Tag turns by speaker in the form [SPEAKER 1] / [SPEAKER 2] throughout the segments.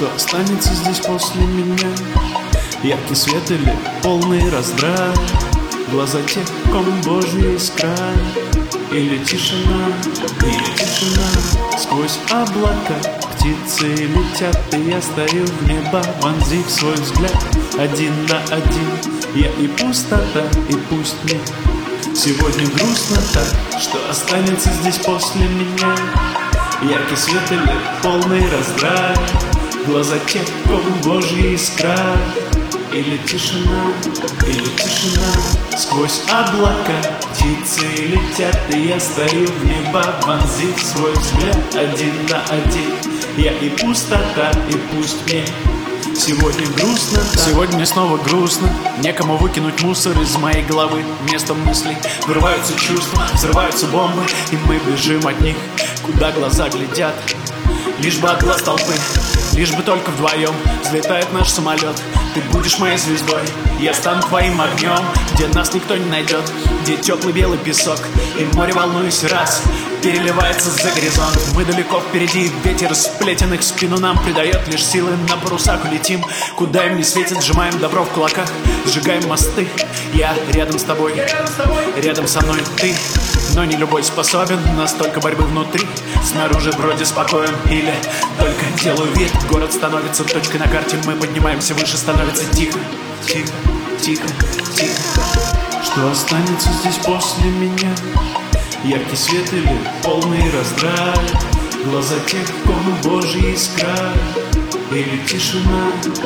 [SPEAKER 1] Что останется здесь после меня? Яркий свет или полный раздрай? Глаза тех, ком Божья искра? Или тишина, сквозь облака птицы летят, и я стою в небо, вонзив свой взгляд. Один на один, я и пустота, и пусть мне сегодня грустно так. Что останется здесь после меня? Яркий свет или полный раздрай? Глаза тех, ком Божья искра? Или тишина, сквозь облака птицы летят, и я стою в небо, вонзив свой взгляд. Один на один, я и пустота, и пусть мне сегодня грустно так. Сегодня снова грустно, некому выкинуть мусор из моей головы. Вместо мыслей вырываются чувства, взрываются бомбы, и мы бежим от них, куда глаза глядят. Лишь бы от глаз толпы, лишь бы только вдвоем взлетает наш самолет. Ты будешь моей звездой, я стану твоим огнем, где нас никто не найдет, где теплый белый песок и море, волнуюсь раз, переливается за горизонт. Мы далеко впереди, ветер сплетенных в спину нам придает лишь силы. На парусах улетим, куда им не светит, сжимаем добро в кулаках, сжигаем мосты. Я рядом с тобой, рядом со мной ты, но не любой способен, настолько борьбы внутри. Снаружи вроде спокоен, или только делаю вид. Город становится точкой на карте, мы поднимаемся выше, становится тихо, тихо, тихо, тихо. Что останется здесь после меня? Яркий свет или полный раздрай? Глаза тех, ком Божья искра? Или тишина,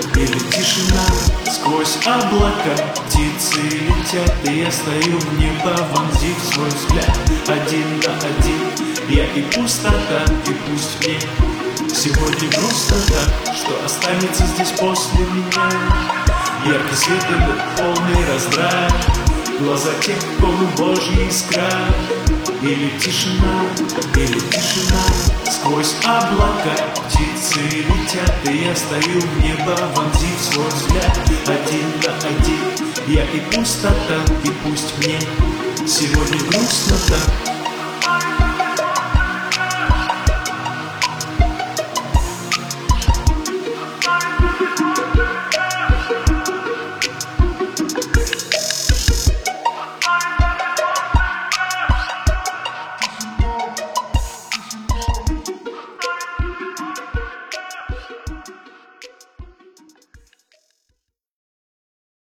[SPEAKER 1] сквозь облака птицы летят, и я стою в небо, вонзив свой взгляд. Один на один, я и пустота, и пусть мне сегодня грустно так. Что останется здесь после меня? Яркий свет или полный раздрай? Глаза тех, ком Божья искра? Или тишина, сквозь облака птицы летят, и я стою в небо, вонзив свой взгляд. Один на один, я и пустота, и пусть мне сегодня грустно так.